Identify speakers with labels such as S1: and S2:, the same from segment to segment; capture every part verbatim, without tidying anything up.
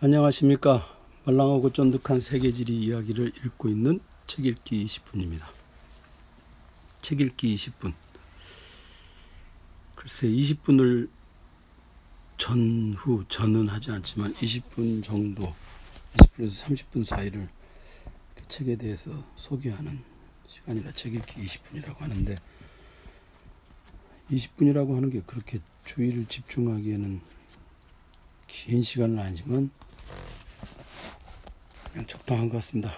S1: 안녕하십니까. 말랑하고 쫀득한 세계지리 이야기를 읽고 있는 책읽기 이십 분입니다. 책읽기 이십 분. 글쎄 이십 분을 전후, 전은 하지 않지만 이십 분 정도, 이십 분에서 삼십 분 사이를 책에 대해서 소개하는 시간이라 책읽기 이십 분이라고 하는데, 이십 분이라고 하는 게 그렇게 주의를 집중하기에는 긴 시간은 아니지만 그냥 적당한 것 같습니다.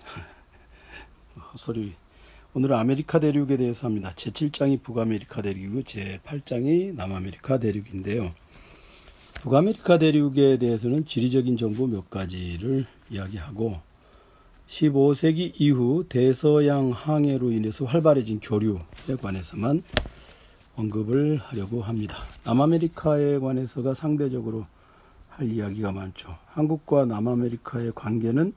S1: 헛소리. 오늘은 아메리카 대륙에 대해서 합니다. 제칠 장이 북아메리카 대륙이고 제팔 장이 남아메리카 대륙인데요. 북아메리카 대륙에 대해서는 지리적인 정보 몇 가지를 이야기하고, 십오 세기 이후 대서양 항해로 인해서 활발해진 교류에 관해서만 언급을 하려고 합니다. 남아메리카에 관해서가 상대적으로 할 이야기가 많죠. 한국과 남아메리카의 관계는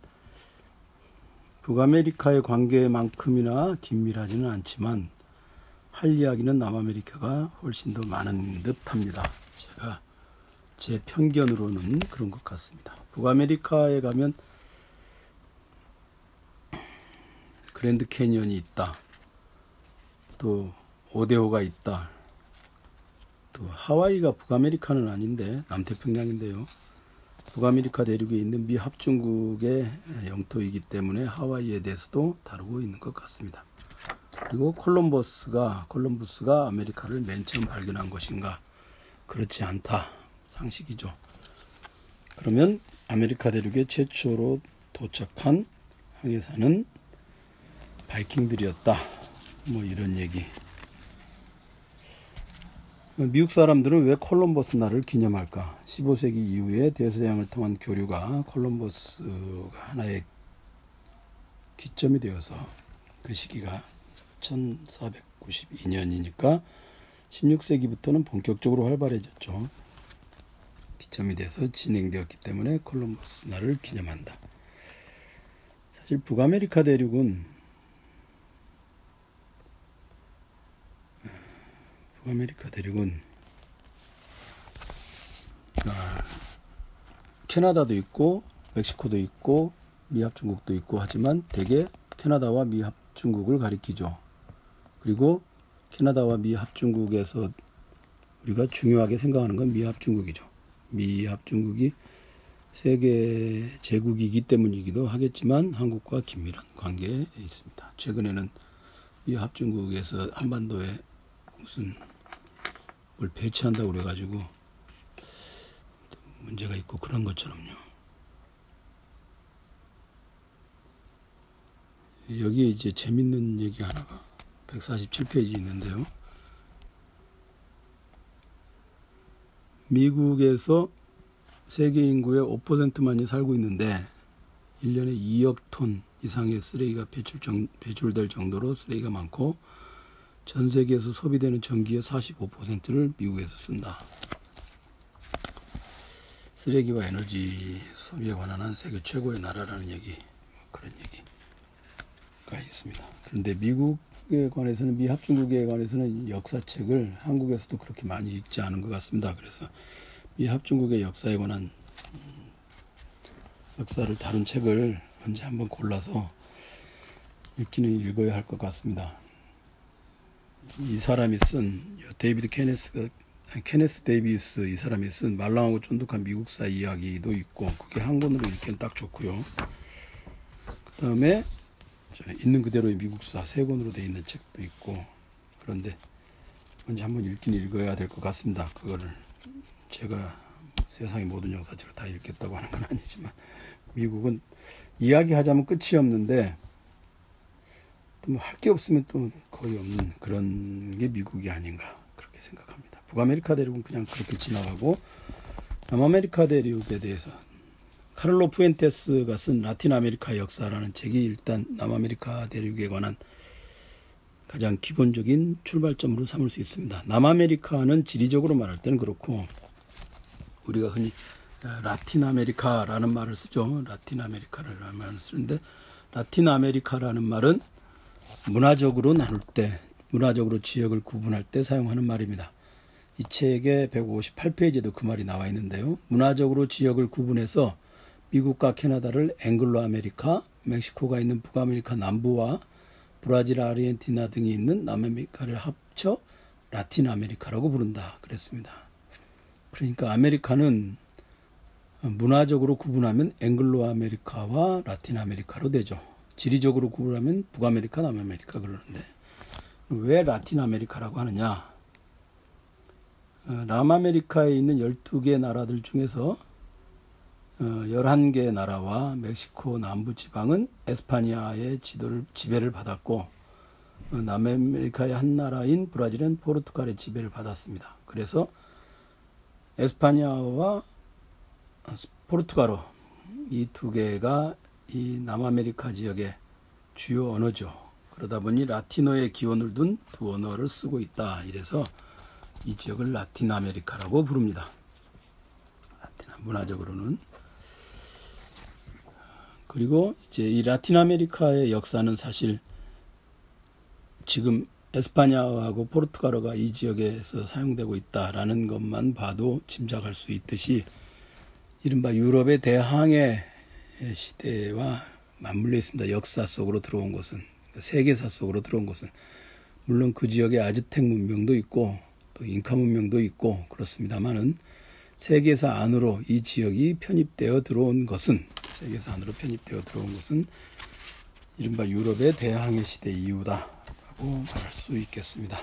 S1: 북아메리카의 관계만큼이나 긴밀하지는 않지만 할 이야기는 남아메리카가 훨씬 더 많은 듯합니다. 제가 제 편견으로는 그런 것 같습니다. 북아메리카에 가면 그랜드 캐니언이 있다, 또 오데오가 있다, 또 하와이가 북아메리카는 아닌데 남태평양인데요. 북아메리카 대륙에 있는 미 합중국의 영토이기 때문에 하와이에 대해서도 다루고 있는 것 같습니다. 그리고 콜럼버스가 콜럼부스가 아메리카를 맨 처음 발견한 것인가? 그렇지 않다. 상식이죠. 그러면 아메리카 대륙에 최초로 도착한 항해사는 바이킹들이었다. 뭐 이런 얘기. 미국 사람들은 왜 콜럼버스 날을 기념할까? 십오 세기 이후에 대서양을 통한 교류가 콜럼버스가 하나의 기점이 되어서, 그 시기가 천사백구십이 년이니까 십육 세기부터는 본격적으로 활발해졌죠. 기점이 돼서 진행되었기 때문에 콜럼버스 날을 기념한다. 사실 북아메리카 대륙은 북아메리카 대륙은 아, 캐나다도 있고 멕시코도 있고 미합중국도 있고 하지만 대개 캐나다와 미합중국을 가리키죠. 그리고 캐나다와 미합중국에서 우리가 중요하게 생각하는 건 미합중국이죠. 미합중국이 세계 제국이기 때문이기도 하겠지만 한국과 긴밀한 관계에 있습니다. 최근에는 미합중국에서 한반도에 무슨 뭘 배치한다고 그래가지고 문제가 있고 그런 것처럼요. 여기에 이제 재밌는 얘기 하나가 백사십칠 페이지 있는데요. 미국에서 세계 인구의 오 퍼센트만이 살고 있는데 일 년에 이억 톤 이상의 쓰레기가 배출 정, 배출될 정도로 쓰레기가 많고, 전 세계에서 소비되는 전기의 사십오 퍼센트를 미국에서 쓴다. 쓰레기와 에너지 소비에 관한 한 세계 최고의 나라라는 얘기, 뭐 그런 얘기가 있습니다. 그런데 미국에 관해서는, 미합중국에 관해서는 역사책을 한국에서도 그렇게 많이 읽지 않은 것 같습니다. 그래서 미합중국의 역사에 관한 역사를 다룬 책을 언제 한번 골라서 읽기는 읽어야 할 것 같습니다. 이 사람이 쓴 데이비드 케네스가 케네스 데이비스 이 사람이 쓴 말랑하고 쫀득한 미국사 이야기도 있고, 그게 한 권으로 읽기엔 딱 좋고요. 그 다음에 있는 그대로의 미국사 세 권으로 되어 있는 책도 있고, 그런데 먼저 한번 읽긴 읽어야 될 것 같습니다. 그거를 제가 세상의 모든 역사책을 다 읽겠다고 하는 건 아니지만, 미국은 이야기하자면 끝이 없는데 또 뭐 할 게 없으면 또 거의 없는 그런 게 미국이 아닌가 그렇게 생각합니다. 북아메리카 대륙은 그냥 그렇게 지나가고, 남아메리카 대륙에 대해서 카를로 푸엔테스가 쓴 라틴 아메리카 역사라는 책이 일단 남아메리카 대륙에 관한 가장 기본적인 출발점으로 삼을 수 있습니다. 남아메리카는 지리적으로 말할 때는 그렇고, 우리가 흔히 라틴 아메리카라는 말을 쓰죠. 라틴 아메리카라는 말을 쓰는데, 라틴 아메리카라는 말은 문화적으로 나눌 때, 문화적으로 지역을 구분할 때 사용하는 말입니다. 이 책의 백오십팔 페이지에도 그 말이 나와 있는데요. 문화적으로 지역을 구분해서 미국과 캐나다를 앵글로 아메리카, 멕시코가 있는 북아메리카 남부와 브라질, 아르헨티나 등이 있는 남아메리카를 합쳐 라틴 아메리카라고 부른다 그랬습니다. 그러니까 아메리카는 문화적으로 구분하면 앵글로 아메리카와 라틴 아메리카로 되죠. 지리적으로 구분하면 북아메리카, 남아메리카 그러는데 왜 라틴 아메리카라고 하느냐? 남아메리카에 있는 열두 개 나라들 중에서 열한 개 나라와 멕시코 남부 지방은 에스파니아의 지도를, 지배를 받았고 남아메리카의 한 나라인 브라질은 포르투갈의 지배를 받았습니다. 그래서 에스파니아와 포르투갈어 이 두 개가 이 남아메리카 지역의 주요 언어죠. 그러다 보니 라틴어의 기원을 둔 두 언어를 쓰고 있다. 이래서 이 지역을 라틴 아메리카라고 부릅니다. 라틴 문화적으로는. 그리고 이제 이 라틴 아메리카의 역사는 사실 지금 에스파냐어하고 포르투갈어가 이 지역에서 사용되고 있다라는 것만 봐도 짐작할 수 있듯이 이른바 유럽의 대항해 시대와 맞물려 있습니다. 역사 속으로 들어온 것은, 세계사 속으로 들어온 것은 물론 그 지역에 아즈텍 문명도 있고 또 잉카 문명도 있고 그렇습니다만은 세계사 안으로 이 지역이 편입되어 들어온 것은 세계사 안으로 편입되어 들어온 것은 이른바 유럽의 대항해 시대 이후다라고 말할 수 있겠습니다.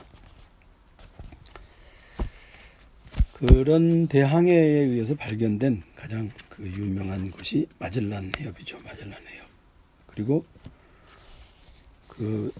S1: 그런 대항해에 의해서 발견된 가장 그 유명한 것이 마젤란 해협이죠. 마젤란 해협. 그리고 그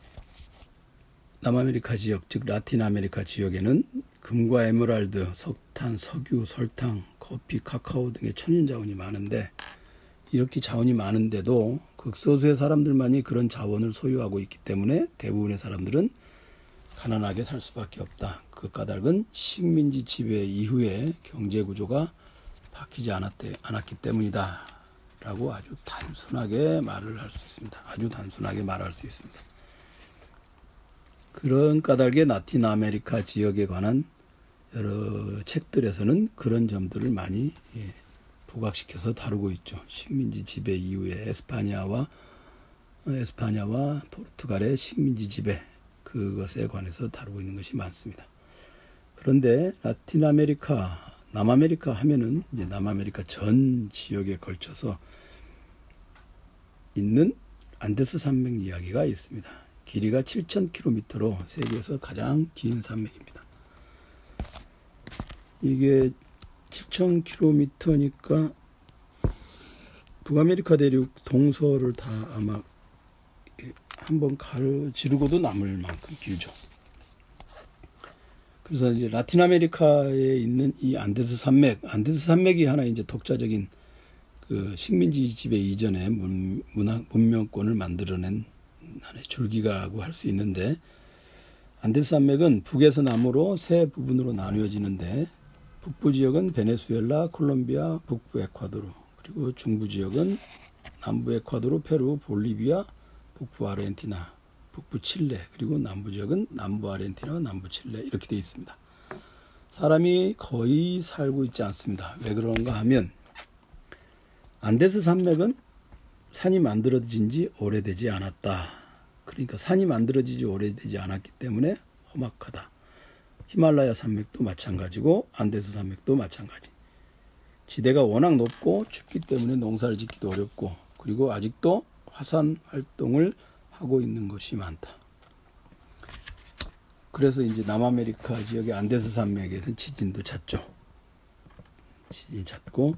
S1: 남아메리카 지역, 즉 라틴 아메리카 지역에는 금과 에메랄드, 석탄, 석유, 설탕, 커피, 카카오 등의 천연 자원이 많은데 이렇게 자원이 많은데도 극소수의 사람들만이 그런 자원을 소유하고 있기 때문에 대부분의 사람들은 가난하게 살 수밖에 없다. 그 까닭은 식민지 지배 이후에 경제 구조가 바뀌지 않았대, 않았기 때문이다. 라고 아주 단순하게 말을 할 수 있습니다. 아주 단순하게 말할 수 있습니다. 그런 까닭에 라틴 아메리카 지역에 관한 여러 책들에서는 그런 점들을 많이 예, 부각시켜서 다루고 있죠. 식민지 지배 이후에 에스파냐와 에스파냐와 포르투갈의 식민지 지배 그것에 관해서 다루고 있는 것이 많습니다. 그런데 라틴 아메리카, 남아메리카 하면은 이제 남아메리카 전 지역에 걸쳐서 있는 안데스 산맥 이야기가 있습니다. 길이가 칠천 킬로미터로 세계에서 가장 긴 산맥입니다. 이게 칠천 킬로미터니까 북아메리카 대륙 동서를 다 아마 한번 가르지르고도 남을 만큼 길죠. 그래서 이제 라틴 아메리카에 있는 이 안데스 산맥, 안데스 산맥이 하나 이제 독자적인 그 식민지 지배 이전의 문, 문화, 문명권을 만들어낸 하나의 줄기가고 할 수 있는데 안데스 산맥은 북에서 남으로 세 부분으로 나누어지는데 북부 지역은 베네수엘라, 콜롬비아, 북부 에콰도르, 그리고 중부 지역은 남부 에콰도르, 페루, 볼리비아, 북부 아르헨티나, 북부 칠레, 그리고 남부 지역은 남부 아르헨티나, 남부 칠레 이렇게 되어 있습니다. 사람이 거의 살고 있지 않습니다. 왜 그런가 하면 안데스 산맥은 산이 만들어진 지 오래되지 않았다. 그러니까 산이 만들어지지 오래되지 않았기 때문에 험악하다. 히말라야 산맥도 마찬가지고 안데스 산맥도 마찬가지. 지대가 워낙 높고 춥기 때문에 농사를 짓기도 어렵고 그리고 아직도 화산 활동을 하고 있는 것이 많다. 그래서 이제 남아메리카 지역의 안데스 산맥에서 지진도 잦죠. 지진이 잦고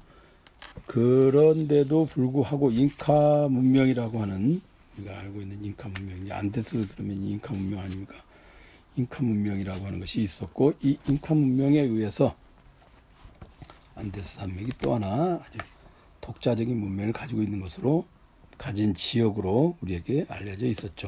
S1: 그런데도 불구하고 잉카 문명이라고 하는 우리가 알고 있는 잉카 문명이 안데스 그러면 잉카 문명 아닙니까? 잉카 문명이라고 하는 것이 있었고 이 잉카 문명에 의해서 안데스 산맥이 또 하나 아주 독자적인 문명을 가지고 있는 것으로 가진 지역으로 우리에게 알려져 있었죠.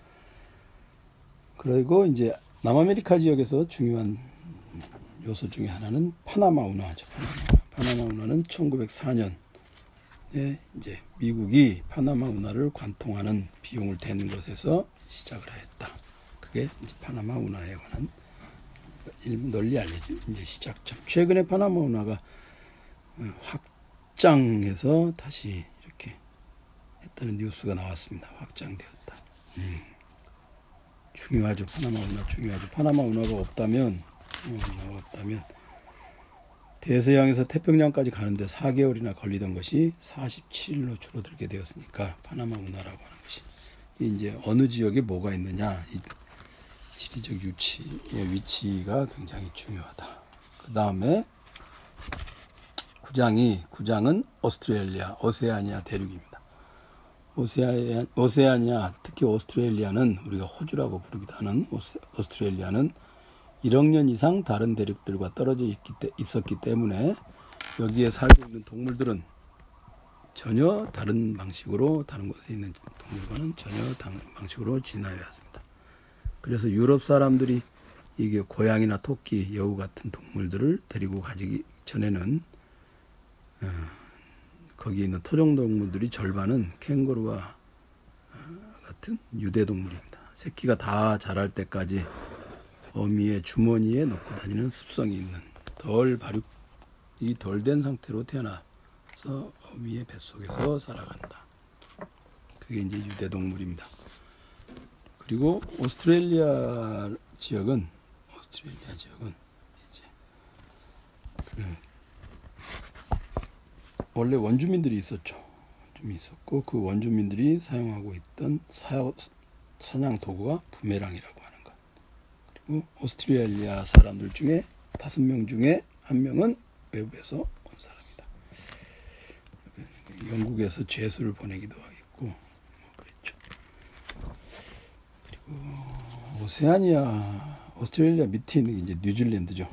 S1: 그리고 이제 남아메리카 지역에서 중요한 요소 중에 하나는 파나마 운하죠. 파나마 운하는 천구백사 년에 이제 미국이 파나마 운하를 관통하는 비용을 대는 것에서 시작을 했다. 그게 이제 파나마 운하에 관한 널리 알려진 이제 시작점. 최근에 파나마 운하가 확 확장해서 다시 이렇게 했다는 뉴스가 나왔습니다. 확장되었다. 음. 중요하죠. 파나마 운하 중요하죠. 파나마 운하가 없다면, 운하가 없다면 대서양에서 태평양까지 가는데 사 개월이나 걸리던 것이 사십칠 일로 줄어들게 되었으니까 파나마 운하라고 하는 것이 이제 어느 지역에 뭐가 있느냐, 이 지리적 위치의 위치가 굉장히 중요하다. 그 다음에 구장이 구장은 오스트레일리아, 오세아니아 대륙입니다. 오세아니아, 오세아니아 특히 오스트레일리아는 우리가 호주라고 부르기도 하는 오스, 오스트레일리아는 일억 년 이상 다른 대륙들과 떨어져 있기 때, 있었기 때문에 여기에 살고 있는 동물들은 전혀 다른 방식으로 다른 곳에 있는 동물과는 전혀 다른 방식으로 진화해 왔습니다. 그래서 유럽 사람들이 이게 고양이나 토끼, 여우 같은 동물들을 데리고 가기 전에는 어, 거기 있는 토종 동물들이 절반은 캥거루와 같은 유대 동물입니다. 새끼가 다 자랄 때까지 어미의 주머니에 넣고 다니는 습성이 있는 덜 발육이 덜 된 상태로 태어나서 어미의 뱃속에서 살아간다. 그게 이제 유대 동물입니다. 그리고 오스트레일리아 지역은 오스트레일리아 지역은 이제 그 원래 원주민들이 있었죠. 원주민이 있었고 그 원주민들이 사용하고 있던 사, 사냥 도구가 부메랑이라고 하는 것. 그리고 오스트레일리아 사람들 중에 다섯 명 중에 한 명은 외부에서 온 사람이다. 영국에서 죄수를 보내기도 하겠고 뭐 그랬죠. 그리고 오세아니아, 오스트레일리아 밑에 있는 게 이제 뉴질랜드죠.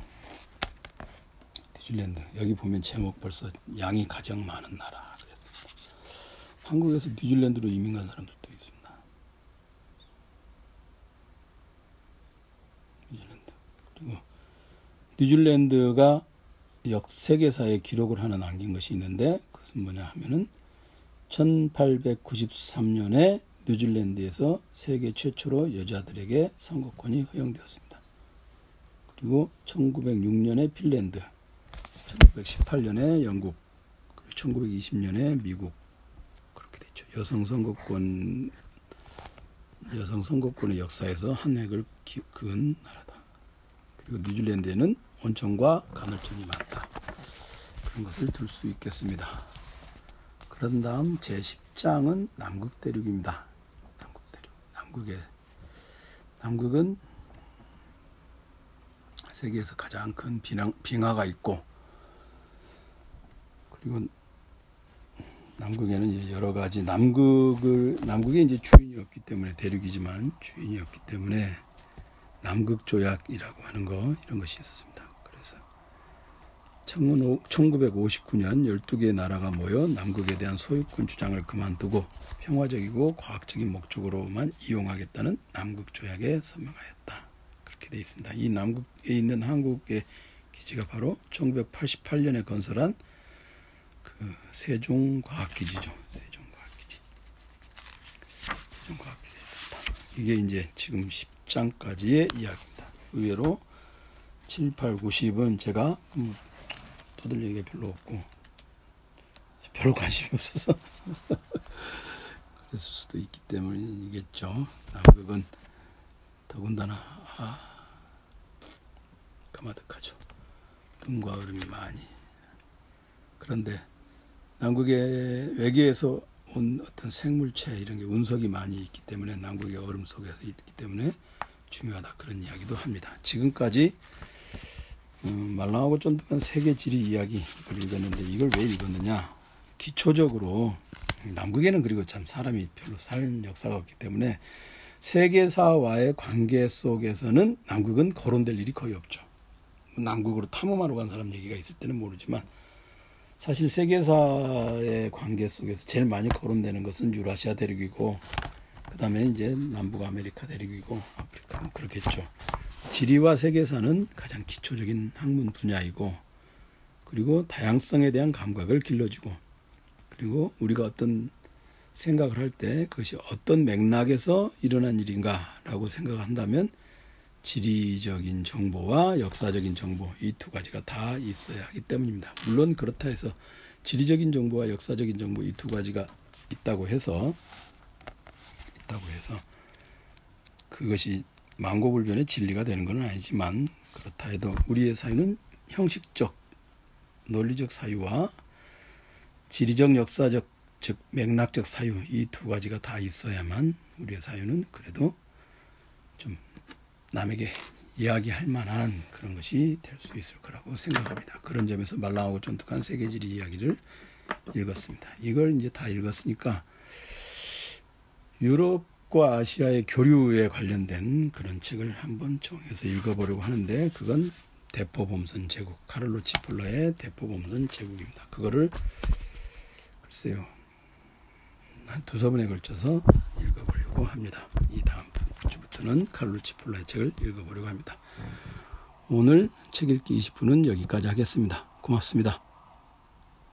S1: 뉴질랜드. 여기 보면 제목 벌써 양이 가장 많은 나라. 그래서 한국에서 뉴질랜드로 이민 간 사람들도 있습니다. 뉴질랜드. 그리고 뉴질랜드가 역 세계사에 기록을 하나 남긴 것이 있는데 그것은 뭐냐 하면은 천팔백구십삼 년에 뉴질랜드에서 세계 최초로 여자들에게 선거권이 허용되었습니다. 그리고 천구백육 년에 핀란드, 천구백십팔 년에 영국, 그리고 천구백이십 년에 미국 그렇게 됐죠. 여성 선거권 여성 선거권의 역사에서 한 획을 그은 나라다. 그리고 뉴질랜드에는 온천과 간헐천이 많다. 그런 것을 들 수 있겠습니다. 그런 다음 제십 장은 남극 대륙입니다. 남극 대륙. 남극에 남극은 세계에서 가장 큰 빙하, 빙하가 있고 그리고 남극에는 이제 여러 가지 남극을 남극에 이제 주인이 없기 때문에 대륙이지만 주인이 없기 때문에 남극 조약이라고 하는 거 이런 것이 있었습니다. 그래서 천구백오십구 년 열두 개의 나라가 모여 남극에 대한 소유권 주장을 그만두고 평화적이고 과학적인 목적으로만 이용하겠다는 남극 조약에 서명하였다. 그렇게 되어 있습니다. 이 남극에 있는 한국의 기지가 바로 천구백팔십팔 년에 건설한 그 세종과학기지죠. 세종과학기지. 세종과학기지였습니다. 이게 이제 지금 십 장까지의 이야기입니다. 의외로 칠, 팔, 구, 십은 제가 떠들 얘기가 별로 없고 별로 관심이 없어서 그랬을 수도 있기 때문이겠죠. 남극은 더군다나 아, 까마득하죠. 눈과 얼음이 많이. 그런데 남극의 외계에서 온 어떤 생물체 이런 게 운석이 많이 있기 때문에 남극의 얼음 속에서 있기 때문에 중요하다 그런 이야기도 합니다. 지금까지 음, 말랑하고 쫀득한 세계 지리 이야기 이걸 읽었는데 이걸 왜 읽었느냐? 기초적으로 남극에는 그리고 참 사람이 별로 살 역사가 없기 때문에 세계사와의 관계 속에서는 남극은 거론될 일이 거의 없죠. 남극으로 탐험하러 간 사람 얘기가 있을 때는 모르지만 사실 세계사의 관계 속에서 제일 많이 거론되는 것은 유라시아 대륙이고 그 다음에 이제 남북 아메리카 대륙이고 아프리카 뭐 그렇겠죠. 지리와 세계사는 가장 기초적인 학문 분야이고 그리고 다양성에 대한 감각을 길러주고 그리고 우리가 어떤 생각을 할 때 그것이 어떤 맥락에서 일어난 일인가 라고 생각한다면 지리적인 정보와 역사적인 정보 이 두 가지가 다 있어야 하기 때문입니다. 물론 그렇다 해서 지리적인 정보와 역사적인 정보 이 두 가지가 있다고 해서 있다고 해서 그것이 만고불변의 진리가 되는 건 아니지만, 그렇다 해도 우리의 사유는 형식적 논리적 사유와 지리적 역사적 즉 맥락적 사유 이 두 가지가 다 있어야만 우리의 사유는 그래도 좀 남에게 이야기할 만한 그런 것이 될 수 있을 거라고 생각합니다. 그런 점에서 말랑하고 쫀득한 세계지리 이야기를 읽었습니다. 이걸 이제 다 읽었으니까 유럽과 아시아의 교류에 관련된 그런 책을 한번 정해서 읽어보려고 하는데, 그건 대포범선 제국, 카를로 치폴라의 대포범선 제국입니다. 그거를 글쎄요 한 두세 번에 걸쳐서 읽어보려고 합니다. 이 다음 주부터는 카를로 치폴라의 책을 읽어보려고 합니다. 오늘 책 읽기 이십 분은 여기까지 하겠습니다. 고맙습니다.